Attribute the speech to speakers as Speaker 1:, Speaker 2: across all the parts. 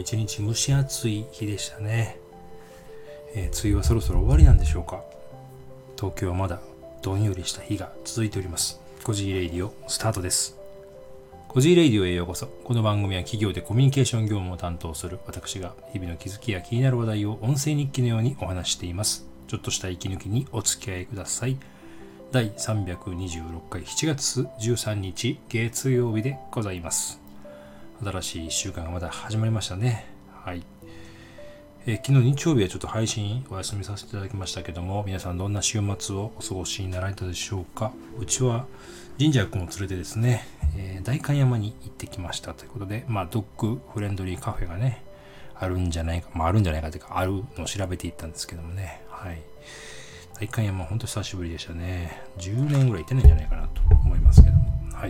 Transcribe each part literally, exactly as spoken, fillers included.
Speaker 1: 一日蒸し暑い日でしたね。えー、梅雨はそろそろ終わりなんでしょうか。東京はまだどんよりした日が続いております。コジーレイディオスタートです。コジーレイディオへようこそ。この番組は企業でコミュニケーション業務を担当する私が日々の気づきや気になる話題を音声日記のようにお話しています。ちょっとした息抜きにお付き合いください。だいさんびゃくにじゅうろっかいしちがつじゅうさんにち月曜日でございます。新しいいっしゅうかんがまだ始まりましたね。はい。えー、昨日日曜日はちょっと配信お休みさせていただきましたけども、皆さんどんな週末をお過ごしになられたでしょうか。うちは神社君を連れてですね、えー、代官山に行ってきましたということで、まあドッグフレンドリーカフェがね、あるんじゃないか、まああるんじゃないかというか、あるのを調べていったんですけどもね、はい。代官山本当久しぶりでしたね。じゅうねんぐらい行ってないんじゃないかなと思いますけども、はい。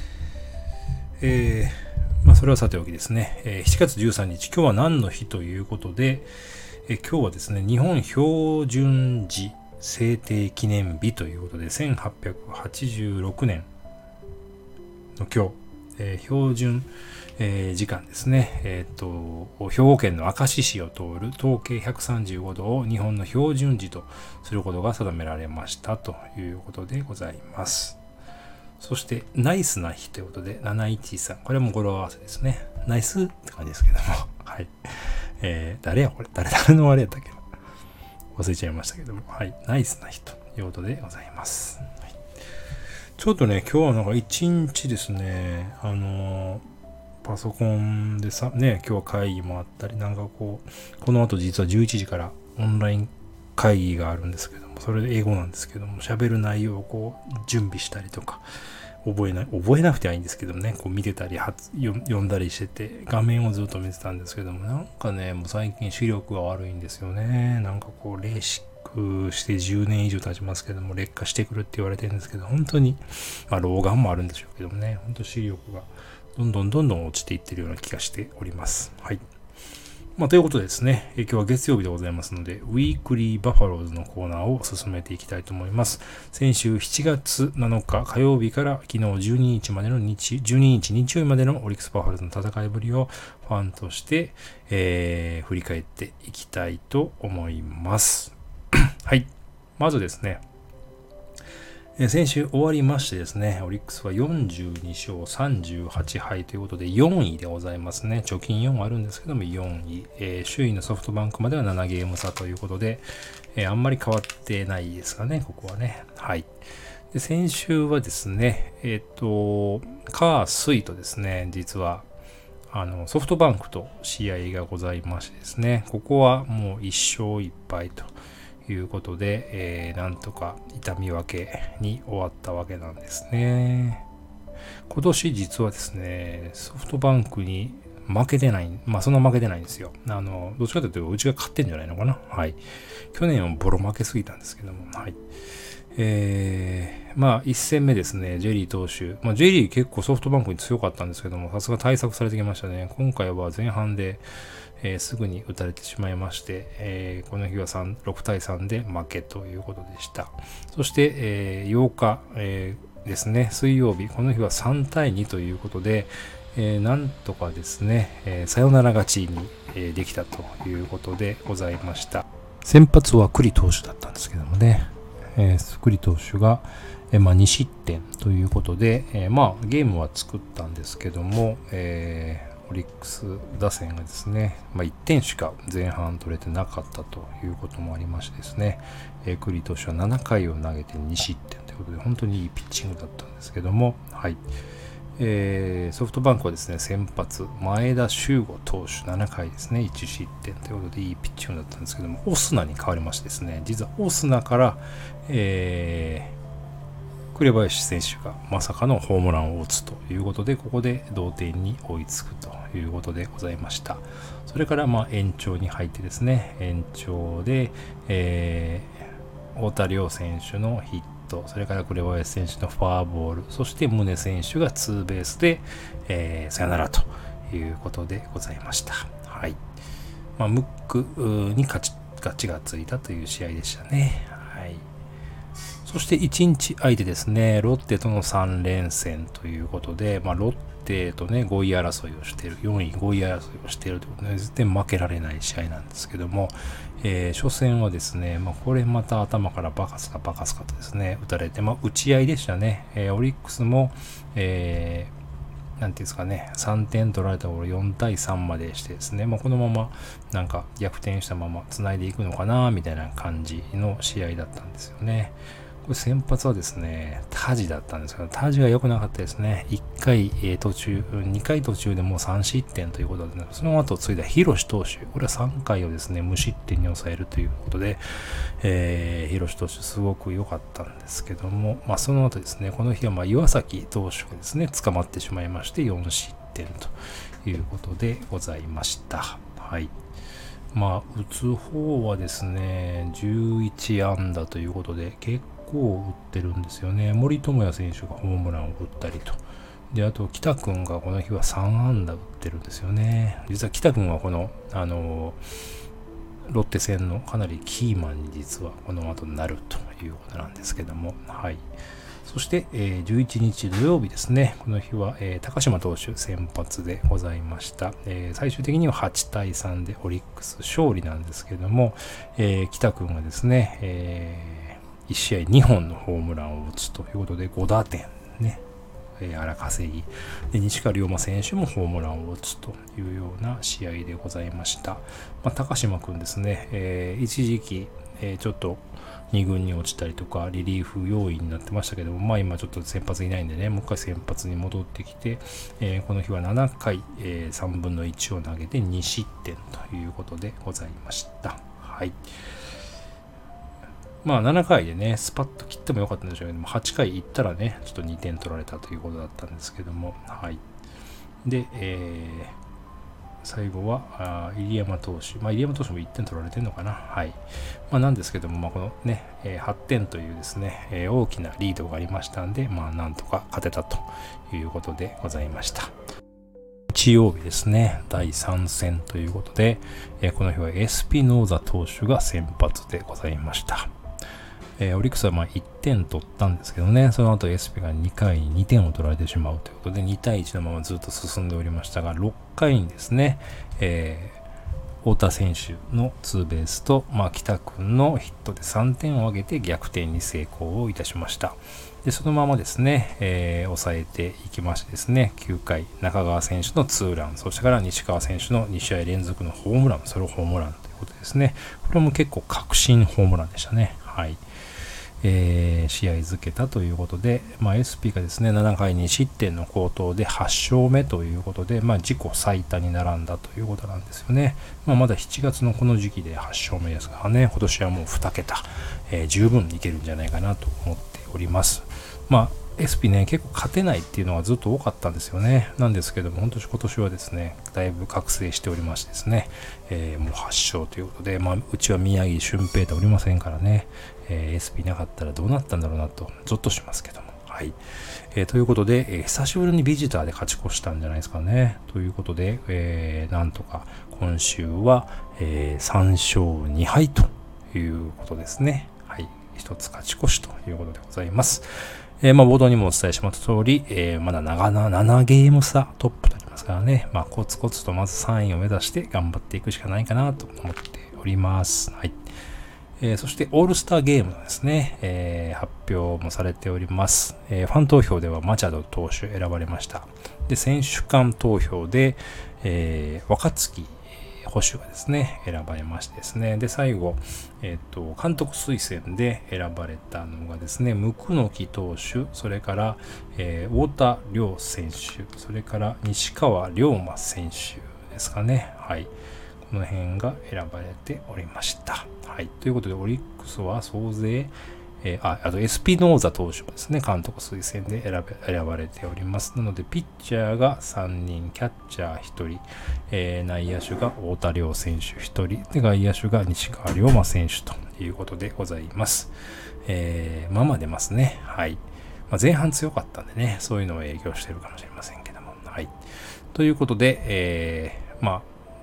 Speaker 1: えーまあ、それはさておきですね、えー、しちがつじゅうさんにち、今日は何の日ということで、えー、今日はですね、日本標準時制定記念日ということで、せんはっぴゃくはちじゅうろくねんの今日、えー、標準、えー、時間ですね、えーと、兵庫県の明石市を通る東経ひゃくさんじゅうごどを日本の標準時とすることが定められましたということでございます。そして、ナイスな日ということで、なないちさん。これも語呂合わせですね。ナイスって感じですけども。はい。えー、誰やこれ誰誰のあれやったっけ忘れちゃいましたけども。はい。ナイスな日ということでございます。はい、ちょっとね、今日はなんか一日ですね、あのー、パソコンでさ、ね、今日は会議もあったり、なんかこう、この後実はじゅういちじからオンライン会議があるんですけども、それで英語なんですけども、喋る内容をこう準備したりとか、覚えな覚えなくてはいいんですけどもね、こう見てたり読んだりしてて、画面をずっと見てたんですけども、なんかね、もう最近視力が悪いんですよね。なんかこうレーシックしてじゅうねん以上経ちますけども、劣化してくるって言われてるんですけど、本当に、まあ老眼もあるんでしょうけどもね、本当視力がどんどんどんどん落ちていってるような気がしております。はい。まあ、ということでですね、今日は月曜日でございますので、ウィークリーバファローズのコーナーを進めていきたいと思います。先週しちがつなのか火曜日から昨日じゅうににちまでの日、じゅうににち日曜日までのオリックスバファローズの戦いぶりをファンとして、えー、振り返っていきたいと思います。はい。まずですね、先週終わりましてですね、オリックスはよんじゅうにしょうさんじゅうはちはいということでよんいでございますね。貯金よんあるんですけどもよんい、えー、首位のソフトバンクまではななゲーム差ということで、えー、あんまり変わってないですかね、ここはね。はい。で、先週はですね、えっと、火水とですね、実はあのソフトバンクと試合がございましてですね、ここはもういっしょういっぱいということで、えー、なんとか痛み分けに終わったわけなんですね。今年実はですね、ソフトバンクに負けてない、まあそんな負けてないんですよ。あの、どっちかというとうちが勝ってんじゃないのかな。はい。去年はボロ負けすぎたんですけども、はい。えー、まあいっせんめですね、ジェリー投手。まあジェリー結構ソフトバンクに強かったんですけども、さすが対策されてきましたね。今回は前半で、えー、すぐに打たれてしまいまして、えー、この日はろくたいさんで負けということでした。そして、えー、ようか、えー、ですね、水曜日、この日はさんたいにということで、えー、なんとかですね、えー、サヨナラ勝ちに、えー、できたということでございました。先発は栗投手だったんですけどもね、えー、栗投手が、えーまあ、にしってんということで、えー、まあゲームは作ったんですけども、えーオリックス打線がですね、まあ、いってんしか前半取れてなかったということもありましてですね、えー、栗投手はななかいを投げてにしってんということで本当にいいピッチングだったんですけども、はい。えー、ソフトバンクはですね、先発前田修吾投手ななかいですね、いちしってんということでいいピッチングだったんですけども、オスナに変わりましてですね、実はオスナから、えー紅林選手がまさかのホームランを打つということで、ここで同点に追いつくということでございました。それからまあ延長に入ってですね、延長で、えー、太田亮選手のヒット、それから紅林選手のフォアボール、そして宗選手がツーベースで、えー、さよならということでございました。はい。まあ、ムックに勝ち、勝ちがついたという試合でしたね。はい。 そしていちにち空いてですね、ロッテとのさん連戦ということで、まあ、ロッテとね、ごい争いをしている、よんいごい争いをしているということで、絶対負けられない試合なんですけども、えー、初戦はですね、まあ、これまた頭からバカスカバカスカとですね、打たれて、まあ、打ち合いでしたね。えー、オリックスも、えーなんていうんですかね、さんてん取られたところよんたいさんまでしてですね、まあ、このままなんか逆転したまま繋いでいくのかなみたいな感じの試合だったんですよね。これ先発はですね、タジだったんですけど、タジが良くなかったですね。いっかい、えー、途中、にかい途中でもうさん失点ということで、ね、その後ついたヒロシ投手、これはさんかいをですね、無失点に抑えるということで、えー、ヒロシ投手すごく良かったんですけども、まあその後ですね、この日はまあ岩崎投手がですね、捕まってしまいましてよん失点ということでございました。はい。まあ、打つ方はですね、じゅういちあんだということで、結構打ってるんですよね。森友哉選手がホームランを打ったりと。で、あと、北君がこの日はさんあんだ打ってるんですよね。実は北君はこの、あの、ロッテ戦のかなりキーマンに実はこの後なるということなんですけども、はい。そして、えー、じゅういちにち土曜日ですね。この日は、えー、高島投手先発でございました、えー。最終的にははちたいさんでオリックス勝利なんですけども、えー、北君がですね、えー、いち試合にほんのホームランを打つということでごだてんね、えー、荒稼ぎで、西川龍馬選手もホームランを打つというような試合でございました。まあ、高島君ですね、えー、一時期、えー、ちょっとに軍に落ちたりとかリリーフ要員になってましたけども、まあ今ちょっと先発いないんでね、もう一回先発に戻ってきて、えー、この日はななかい、えー、さんぶんのいちを投げてに失点ということでございました。はい。まあななかいでね、スパッと切ってもよかったんでしょうけども、はちかいいったらね、ちょっとにてん取られたということだったんですけども、はい。で、えー最後は入山投手、まあ、入山投手もいってん取られてるのかな、はい。まあ、なんですけども、まあ、このね、はってんというですね、大きなリードがありましたんで、まあ、なんとか勝てたということでございました。日曜日ですね、だいさん戦ということで、この日はエスピノーザ投手が先発でございました。えー、オリックスはまあいってん取ったんですけどね、その後エスピがにかいににてんを取られてしまうということでにたいいちのままずっと進んでおりましたが、ろっかいにですね、えー、太田選手のツーベースと、まあ、北君のヒットでさんてんを挙げて逆転に成功をいたしました。で、そのままですね、えー、抑えていきましてですね、きゅうかい中川選手のツーラン、そしてから西川選手のに試合連続のホームラン、ソロホームランということですね。これも結構確信ホームランでしたね。はい。えー、試合づけたということで、まあ、エスピー がですねななかいに失点の好投ではち勝目ということで、まあ、自己最多に並んだということなんですよね。まあ、まだしちがつのこの時期ではち勝目ですからね、今年はもうにけた、えー、十分いけるんじゃないかなと思っております。まあエスピー ね、結構勝てないっていうのがずっと多かったんですよね。なんですけども、本当に今年はですね、だいぶ覚醒しておりましてですね、えー、もうはち勝ということで、まあ、うちは宮城俊平とおりませんからね、えー、エスピー なかったらどうなったんだろうなと、ゾッとしますけども。はい。えー、ということで、えー、久しぶりにビジターで勝ち越したんじゃないですかね。ということで、えー、なんとか今週は、えー、さん勝に敗ということですね。はい。一つ勝ち越しということでございます。えー、まあ冒頭にもお伝えしました通り、えー、まだ長なななゲーム差トップとなりますからね、まあコツコツとまずさんいを目指して頑張っていくしかないかなと思っております。はい。えー、そしてオールスターゲームのですね、えー、発表もされております。えー、ファン投票ではマチャド投手選ばれました。で、選手間投票で、えー、若月捕手がですね、選ばれましてですね。で、最後、えっと、監督推薦で選ばれたのがですね、椋木投手、それから、えー、太田亮選手、それから西川龍馬選手ですかね。はい。この辺が選ばれておりました。はい。ということで、オリックスは総勢、えー、あ, あとエスピノーザ投手もですね、監督推薦で選べ選ばれております。なので、ピッチャーがさんにん、キャッチャーひとり、えー、内野手が太田亮選手ひとり、で外野手が西川龍馬選手ということでございます。えー、まあまあ出ますね。はい。まあ、前半強かったんでね、そういうのを影響しているかもしれませんけども。はい。ということで、えー、まあ、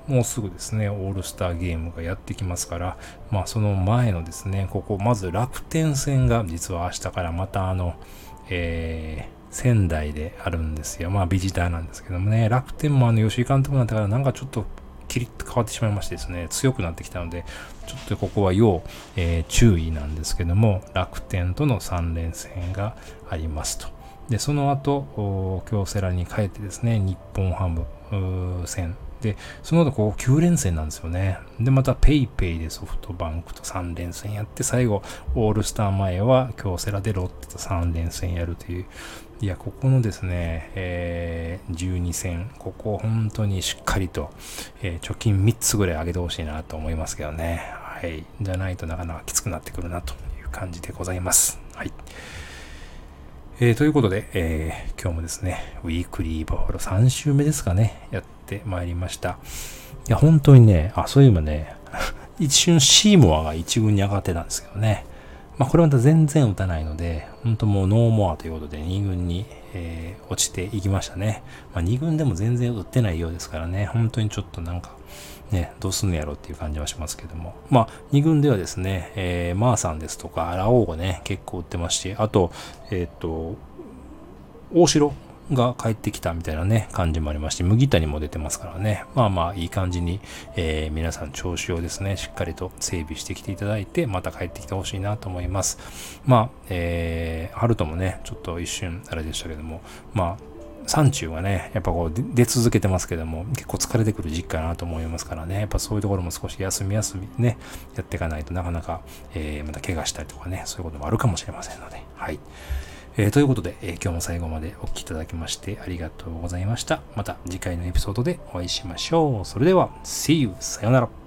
Speaker 1: もうすぐですね、オールスターゲームがやってきますから、まあその前のですね、ここ、まず楽天戦が実は明日からまたあの、えー、仙台であるんですよ。まあビジターなんですけどもね、楽天もあの吉井監督になってからなんかちょっとキリッと変わってしまいましてですね、強くなってきたので、ちょっとここは要、えー、注意なんですけども、楽天とのさん連戦がありますと。で、その後、京セラに帰ってですね、日本ハム戦。で、その後こうきゅう連戦なんですよね。で、またペイペイでソフトバンクとさん連戦やって、最後、オールスター前は京セラでロッテとさん連戦やるという、いや、ここのですね、えー、じゅうに戦、ここ本当にしっかりと、えー、貯金みっつぐらい上げてほしいなと思いますけどね。はい。じゃないとなかなかきつくなってくるなという感じでございます。はい。えー、ということで、えー、今日もですね、ウィークリーバファローさん週目ですかね、やってまいりました。いや、本当にね、あ、そういえばね、一瞬シーモアが一軍に上がってたんですけどね。まあ、これまた全然打たないので、本当もうノーモアということでに軍に、えー、落ちていきましたね。まあ、に軍でも全然打ってないようですからね、本当にちょっとなんか、ね、どうすんのやろっていう感じはしますけども。まあ、に軍ではですね、えー、マーさんですとか、ラオウがね、結構打ってますし、あと、えっと、大城が帰ってきたみたいなね、感じもありまして、麦谷も出てますからね。まあまあ、いい感じに、えー、皆さん調子をですね、しっかりと整備してきていただいて、また帰ってきてほしいなと思います。まあ、えー、ハルトもね、ちょっと一瞬あれでしたけども、まあ、山中はね、やっぱこう出続けてますけども、結構疲れてくる時期かなと思いますからね、やっぱそういうところも少し休み休みね、やっていかないとなかなか、えー、また怪我したりとかね、そういうこともあるかもしれませんので、はい。えー、ということで、えー、今日も最後までお聞きいただきましてありがとうございました。また次回のエピソードでお会いしましょう。それでは、See you! さよなら。